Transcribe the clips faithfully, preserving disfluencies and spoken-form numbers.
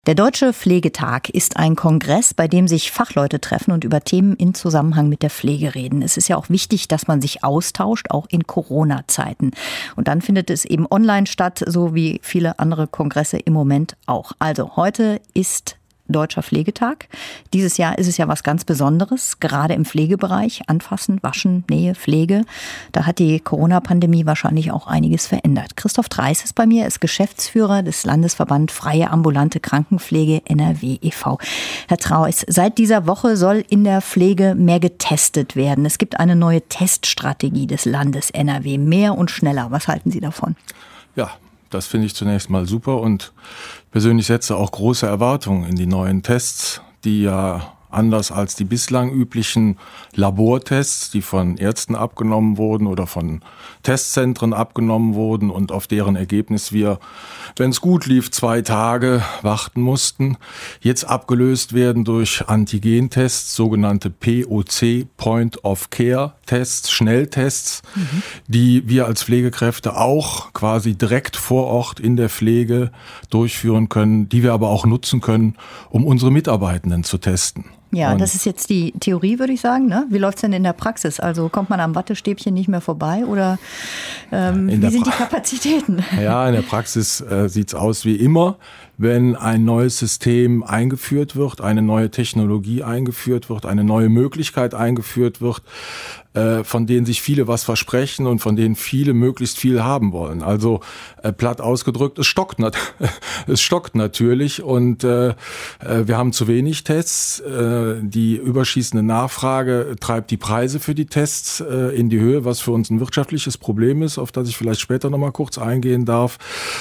Der Deutsche Pflegetag ist ein Kongress, bei dem sich Fachleute treffen und über Themen in Zusammenhang mit der Pflege reden. Es ist ja auch wichtig, dass man sich austauscht, auch in Corona-Zeiten. Und dann findet es eben online statt, so wie viele andere Kongresse im Moment auch. Also heute ist Deutscher Pflegetag. Dieses Jahr ist es ja was ganz Besonderes, gerade im Pflegebereich. Anfassen, waschen, Nähe, Pflege. Da hat die Corona-Pandemie wahrscheinlich auch einiges verändert. Christoph Treis ist bei mir, ist Geschäftsführer des Landesverband Freie Ambulante Krankenpflege N R W e V Herr Treis, seit dieser Woche soll in der Pflege mehr getestet werden. Es gibt eine neue Teststrategie des Landes N R W. Mehr und schneller. Was halten Sie davon? Ja, das finde ich zunächst mal super und persönlich setze auch große Erwartungen in die neuen Tests, die ja anders als die bislang üblichen Labortests, die von Ärzten abgenommen wurden oder von Testzentren abgenommen wurden und auf deren Ergebnis wir, wenn es gut lief, zwei Tage warten mussten, jetzt abgelöst werden durch Antigentests, sogenannte P O C, Point-of-Care-Tests, Schnelltests, mhm. die wir als Pflegekräfte auch quasi direkt vor Ort in der Pflege durchführen können, die wir aber auch nutzen können, um unsere Mitarbeitenden zu testen. Ja, und das ist jetzt die Theorie, würde ich sagen. Ne? Wie läuft's denn in der Praxis? Also kommt man am Wattestäbchen nicht mehr vorbei oder ähm, wie sind pra- die Kapazitäten? Ja, in der Praxis äh, sieht's aus wie immer. Wenn ein neues System eingeführt wird, eine neue Technologie eingeführt wird, eine neue Möglichkeit eingeführt wird, äh, von denen sich viele was versprechen und von denen viele möglichst viel haben wollen. Also äh, platt ausgedrückt, es stockt, nat- es stockt natürlich und äh, wir haben zu wenig Tests. Äh, die überschießende Nachfrage treibt die Preise für die Tests äh, in die Höhe, was für uns ein wirtschaftliches Problem ist, auf das ich vielleicht später noch mal kurz eingehen darf.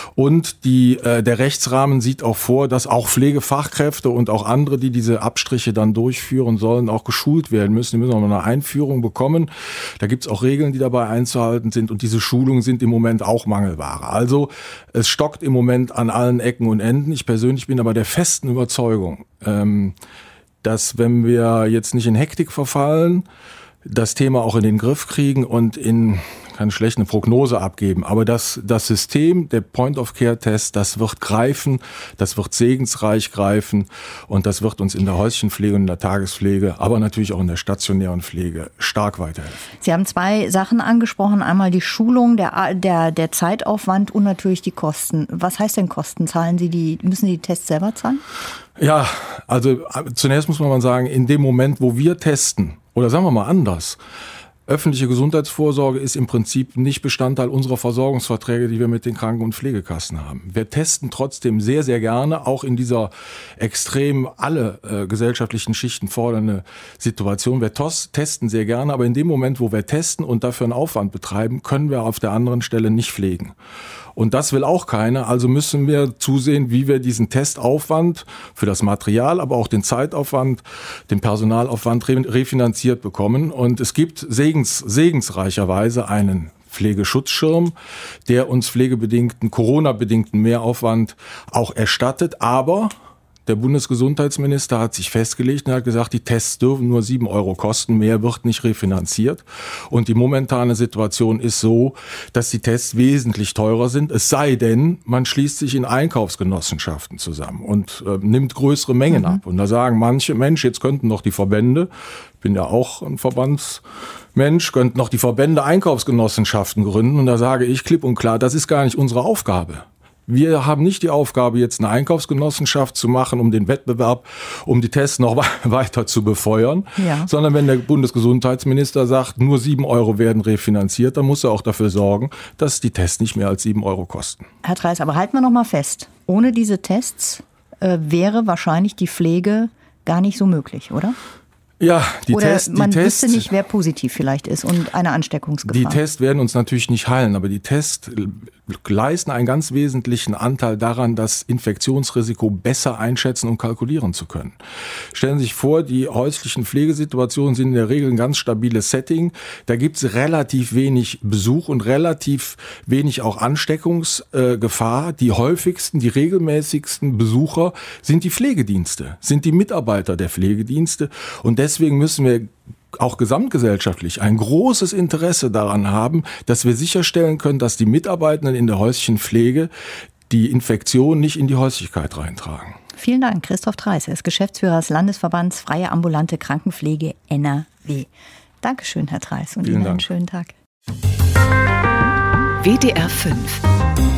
Und die, äh, der Rechtsrahmen sieht auch vor, dass auch Pflegefachkräfte und auch andere, die diese Abstriche dann durchführen sollen, auch geschult werden müssen. Die müssen auch eine Einführung bekommen. Da gibt es auch Regeln, die dabei einzuhalten sind und diese Schulungen sind im Moment auch Mangelware. Also es stockt im Moment an allen Ecken und Enden. Ich persönlich bin aber der festen Überzeugung, ähm, dass wenn wir jetzt nicht in Hektik verfallen, das Thema auch in den Griff kriegen und in keine schlechte Prognose abgeben. Aber das, das System, der Point-of-Care-Test, das wird greifen, das wird segensreich greifen und das wird uns in der Häuschenpflege und in der Tagespflege, aber natürlich auch in der stationären Pflege stark weiterhelfen. Sie haben zwei Sachen angesprochen. Einmal die Schulung, der, der, der Zeitaufwand und natürlich die Kosten. Was heißt denn Kosten? Zahlen Sie die, müssen Sie die Tests selber zahlen? Ja, also zunächst muss man mal sagen, in dem Moment, wo wir testen, oder sagen wir mal anders, öffentliche Gesundheitsvorsorge ist im Prinzip nicht Bestandteil unserer Versorgungsverträge, die wir mit den Kranken- und Pflegekassen haben. Wir testen trotzdem sehr, sehr gerne, auch in dieser extrem alle äh, gesellschaftlichen Schichten fordernde Situation. Wir tos- testen sehr gerne, aber in dem Moment, wo wir testen und dafür einen Aufwand betreiben, können wir auf der anderen Stelle nicht pflegen. Und das will auch keiner, also müssen wir zusehen, wie wir diesen Testaufwand für das Material, aber auch den Zeitaufwand, den Personalaufwand re- refinanziert bekommen. Und es gibt segens, segensreicherweise einen Pflegeschutzschirm, der uns pflegebedingten, Corona-bedingten Mehraufwand auch erstattet, aber der Bundesgesundheitsminister hat sich festgelegt und hat gesagt, die Tests dürfen nur sieben Euro kosten, mehr wird nicht refinanziert. Und die momentane Situation ist so, dass die Tests wesentlich teurer sind, es sei denn, man schließt sich in Einkaufsgenossenschaften zusammen und äh, nimmt größere Mengen mhm. ab. Und da sagen manche, Mensch, jetzt könnten doch die Verbände, ich bin ja auch ein Verbandsmensch, könnten noch die Verbände Einkaufsgenossenschaften gründen. Und da sage ich klipp und klar, das ist gar nicht unsere Aufgabe. Wir haben nicht die Aufgabe, jetzt eine Einkaufsgenossenschaft zu machen, um den Wettbewerb, um die Tests noch weiter zu befeuern, ja. sondern wenn der Bundesgesundheitsminister sagt, nur sieben Euro werden refinanziert, dann muss er auch dafür sorgen, dass die Tests nicht mehr als sieben Euro kosten. Herr Treis, aber halten wir noch mal fest, ohne diese Tests äh, wäre wahrscheinlich die Pflege gar nicht so möglich, oder? Ja, die Oder Tests. man die wüsste Tests, nicht, wer positiv vielleicht ist und eine Ansteckungsgefahr. Die Tests werden uns natürlich nicht heilen, aber die Tests leisten einen ganz wesentlichen Anteil daran, das Infektionsrisiko besser einschätzen und kalkulieren zu können. Stellen Sie sich vor, die häuslichen Pflegesituationen sind in der Regel ein ganz stabiles Setting. Da gibt es relativ wenig Besuch und relativ wenig auch Ansteckungsgefahr. Die häufigsten, die regelmäßigsten Besucher sind die Pflegedienste, sind die Mitarbeiter der Pflegedienste und deswegen müssen wir auch gesamtgesellschaftlich ein großes Interesse daran haben, dass wir sicherstellen können, dass die Mitarbeitenden in der häuslichen Pflege die Infektion nicht in die Häuslichkeit reintragen. Vielen Dank, Christoph Treis. Er ist Geschäftsführer des Landesverbands Freie Ambulante Krankenpflege N R W. Dankeschön, Herr Treis, und Ihnen einen schönen Tag. W D R fünf